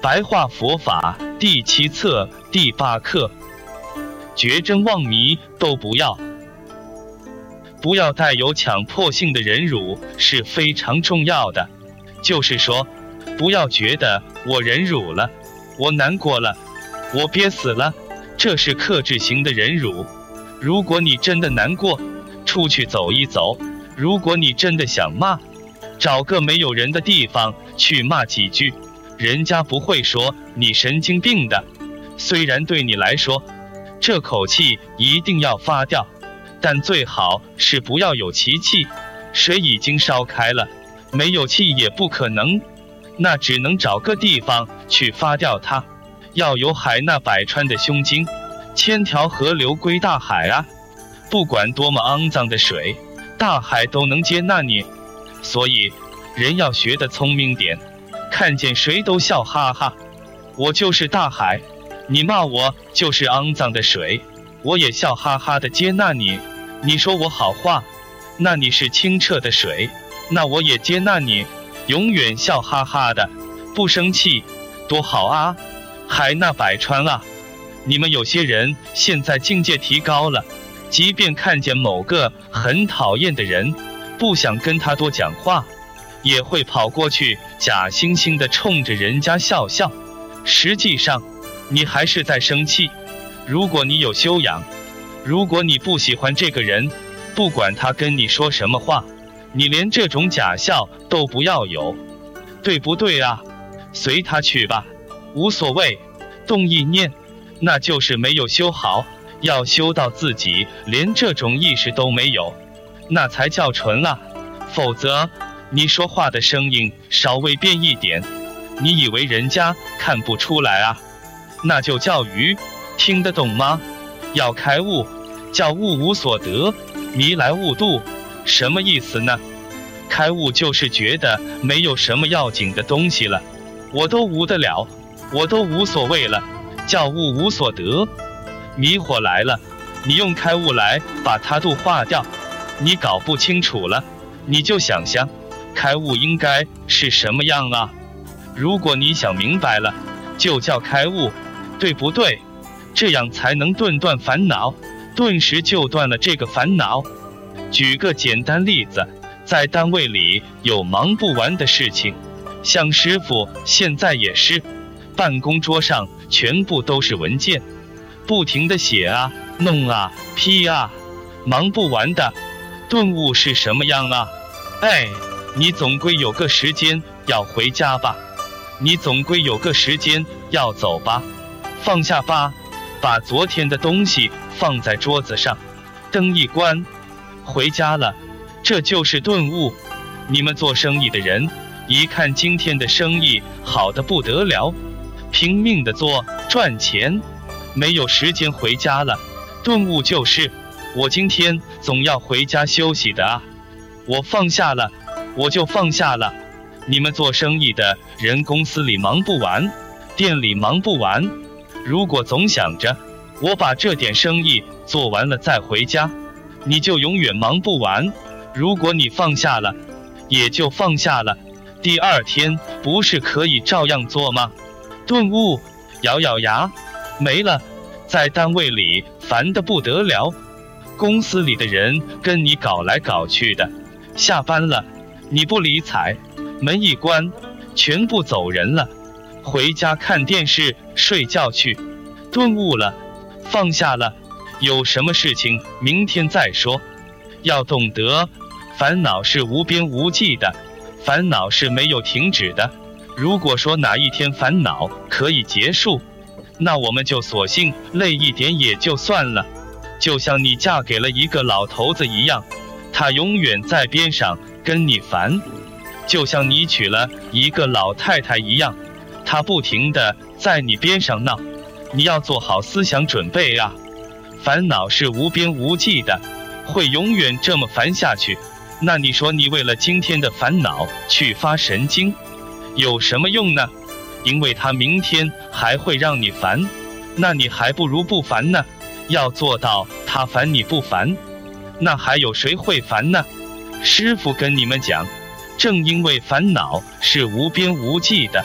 白话佛法第7册第8课，觉真妄迷都不要。不要带有强迫性的忍辱是非常重要的，就是说，不要觉得我忍辱了，我难过了，我憋死了，这是克制型的忍辱。如果你真的难过，出去走一走；如果你真的想骂，找个没有人的地方去骂几句，人家不会说你神经病的。虽然对你来说，这口气一定要发掉，但最好是不要有其气。水已经烧开了，没有气也不可能，那只能找个地方去发掉它。要有海纳百川的胸襟，千条河流归大海啊！不管多么肮脏的水，大海都能接纳你。所以人要学得聪明点，看见谁都笑哈哈。我就是大海，你骂我就是肮脏的水，我也笑哈哈的接纳你。你说我好话，那你是清澈的水，那我也接纳你，永远笑哈哈的，不生气，多好啊！海纳百川啊！你们有些人现在境界提高了，即便看见某个很讨厌的人，不想跟他多讲话，也会跑过去假惺惺地冲着人家笑笑。实际上，你还是在生气。如果你有修养，如果你不喜欢这个人，不管他跟你说什么话，你连这种假笑都不要有，对不对啊？随他去吧，无所谓。动意念，那就是没有修好，要修到自己连这种意识都没有，那才叫纯啊。否则，你说话的声音稍微变一点，你以为人家看不出来啊？那就叫愚，听得懂吗？要开悟，叫悟无所得，迷来悟度，什么意思呢？开悟就是觉得没有什么要紧的东西了，我都无得了，我都无所谓了，叫悟无所得。迷惑来了，你用开悟来把它度化掉。你搞不清楚了，你就想象开悟应该是什么样啊？如果你想明白了，就叫开悟，对不对？这样才能顿断烦恼，顿时就断了这个烦恼。举个简单例子，在单位里有忙不完的事情，像师傅现在也是，办公桌上全部都是文件，不停地写啊、弄啊、批啊，忙不完的。顿悟是什么样啊？你总归有个时间要回家吧，你总归有个时间要走吧，放下吧，把昨天的东西放在桌子上，灯一关，回家了，这就是顿悟。你们做生意的人，一看今天的生意好得不得了，拼命的做赚钱，没有时间回家了。顿悟就是，我今天总要回家休息的啊，我放下了，我就放下了。你们做生意的人，公司里忙不完，店里忙不完，如果总想着我把这点生意做完了再回家，你就永远忙不完。如果你放下了，也就放下了，第二天不是可以照样做吗？顿悟，咬咬牙，没了。在单位里烦得不得了，公司里的人跟你搞来搞去的，下班了你不理睬，门一关，全部走人了，回家看电视睡觉去。顿悟了，放下了，有什么事情明天再说。要懂得，烦恼是无边无际的，烦恼是没有停止的。如果说哪一天烦恼可以结束，那我们就索性累一点也就算了。就像你嫁给了一个老头子一样，他永远在边上跟你烦；就像你娶了一个老太太一样，他不停地在你边上闹。你要做好思想准备啊！烦恼是无边无际的，会永远这么烦下去。那你说你为了今天的烦恼去发神经，有什么用呢？因为他明天还会让你烦，那你还不如不烦呢。要做到他烦你不烦，那还有谁会烦呢？师父跟你们讲，正因为烦恼是无边无际的，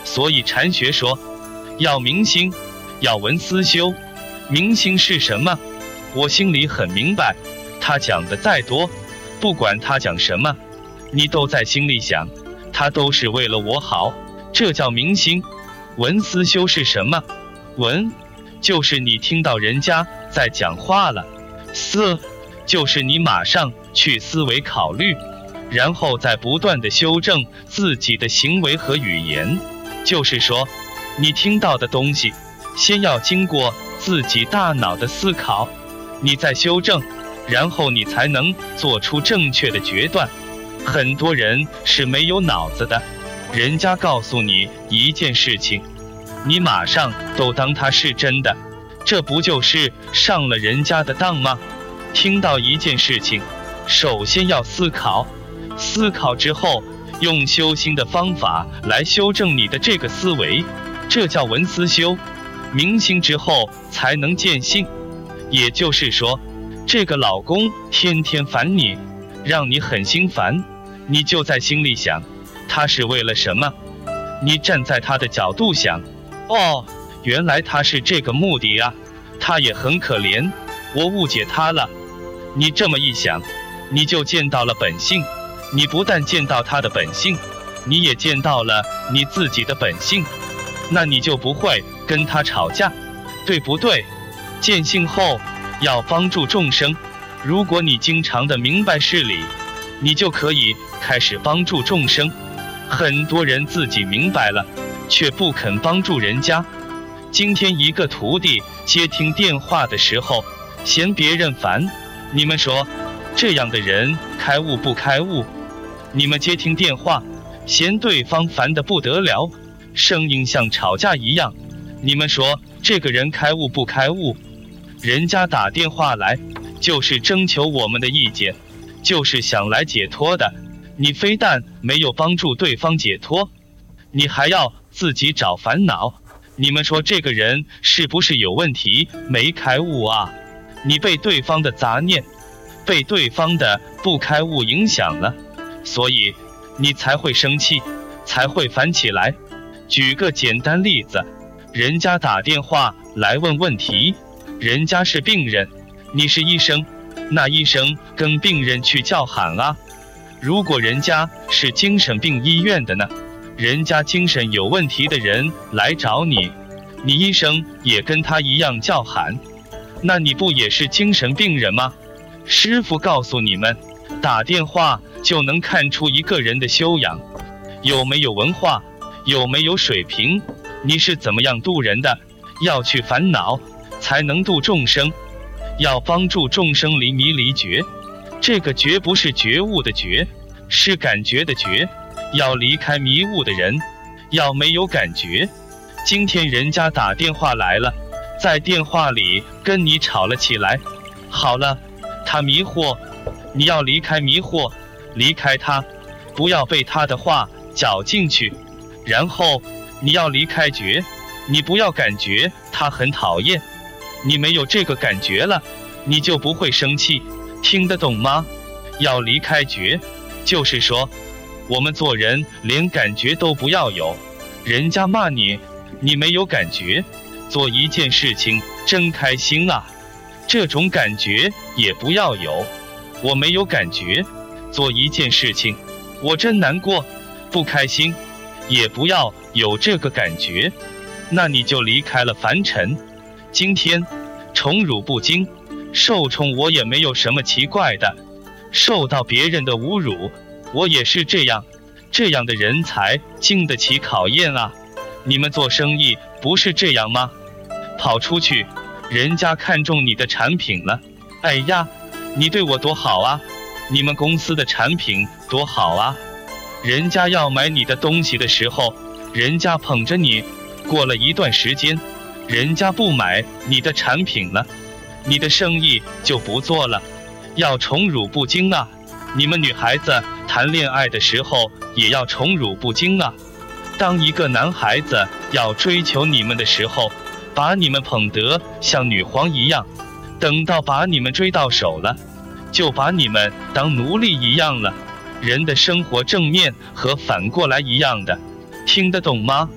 所以禅学说，要明心，要闻思修。明心是什么？我心里很明白，他讲的再多，不管他讲什么，你都在心里想，他都是为了我好，这叫明心。闻思修是什么？闻就是你听到人家在讲话了，思就是你马上去思维考虑，然后再不断的修正自己的行为和语言。就是说，你听到的东西先要经过自己大脑的思考，你再修正，然后你才能做出正确的决断。很多人是没有脑子的，人家告诉你一件事情，你马上都当它是真的，这不就是上了人家的当吗？听到一件事情，首先要思考，思考之后用修心的方法来修正你的这个思维，这叫闻思修。明心之后才能见性。也就是说，这个老公天天烦你，让你很心烦，你就在心里想，他是为了什么？你站在他的角度想，哦，原来他是这个目的啊，他也很可怜，我误解他了。你这么一想，你就见到了本性。你不但见到他的本性，你也见到了你自己的本性，那你就不会跟他吵架，对不对？见性后要帮助众生，如果你经常的明白事理，你就可以开始帮助众生。很多人自己明白了，却不肯帮助人家。今天一个徒弟接听电话的时候，嫌别人烦，你们说这样的人开悟不开悟？你们接听电话，嫌对方烦得不得了，声音像吵架一样，你们说这个人开悟不开悟？人家打电话来，就是征求我们的意见，就是想来解脱的，你非但没有帮助对方解脱，你还要自己找烦恼。你们说这个人是不是有问题，没开悟啊？你被对方的杂念，被对方的不开悟影响了，所以你才会生气，才会烦起来。举个简单例子，人家打电话来问问题，人家是病人，你是医生，那医生跟病人去叫喊啊。如果人家是精神病医院的呢，人家精神有问题的人来找你，你医生也跟他一样叫喊，那你不也是精神病人吗？师父告诉你们，打电话就能看出一个人的修养，有没有文化，有没有水平，你是怎么样度人的。要去烦恼，才能度众生，要帮助众生离迷离觉。这个觉不是觉悟的觉，是感觉的觉。要离开迷雾的人，要没有感觉。今天人家打电话来了，在电话里跟你吵了起来，好了，他迷惑，你要离开迷惑，离开他，不要被他的话搅进去。然后你要离开觉，你不要感觉他很讨厌，你没有这个感觉了，你就不会生气。听得懂吗？要离开觉，就是说我们做人连感觉都不要有。人家骂你，你没有感觉，做一件事情真开心啊，这种感觉也不要有。我没有感觉，做一件事情我真难过，不开心，也不要有这个感觉，那你就离开了凡尘。今天宠辱不惊，受宠我也没有什么奇怪的，受到别人的侮辱，我也是这样，这样的人才经得起考验啊。你们做生意不是这样吗？跑出去，人家看中你的产品了，哎呀，你对我多好啊，你们公司的产品多好啊。人家要买你的东西的时候，人家捧着你，过了一段时间，人家不买你的产品了，你的生意就不做了。要宠辱不惊啊。你们女孩子谈恋爱的时候也要宠辱不惊啊。当一个男孩子要追求你们的时候，把你们捧得像女皇一样，等到把你们追到手了，就把你们当奴隶一样了。人的生活正面和反过来一样的，听得懂吗？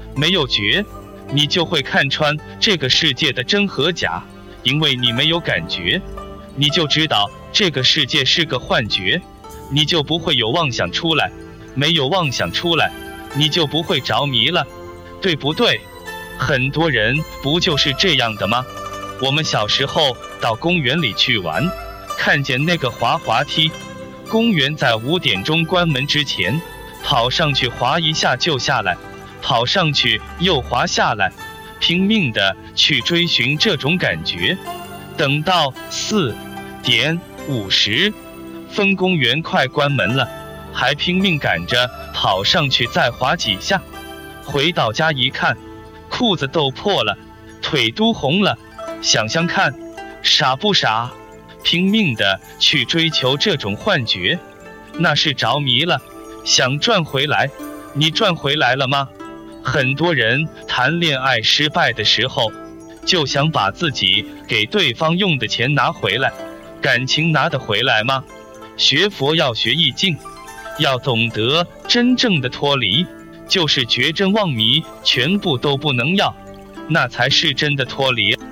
没有觉，你就会看穿这个世界的真和假，因为你没有感觉，你就知道这个世界是个幻觉，你就不会有妄想出来，没有妄想出来，你就不会着迷了，对不对？很多人不就是这样的吗？我们小时候到公园里去玩，看见那个滑滑梯，公园在5点钟关门之前，跑上去滑一下就下来，跑上去又滑下来，拼命的去追寻这种感觉。等到4点50分，公园快关门了，还拼命赶着跑上去再滑几下，回到家一看，裤子都破了，腿都红了，想想看，傻不傻？拼命的去追求这种幻觉，那是着迷了，想赚回来。你赚回来了吗？很多人谈恋爱失败的时候，就想把自己给对方用的钱拿回来，感情拿得回来吗？学佛要学易境，要懂得真正的脱离，就是觉真妄迷全部都不能要，那才是真的脱离。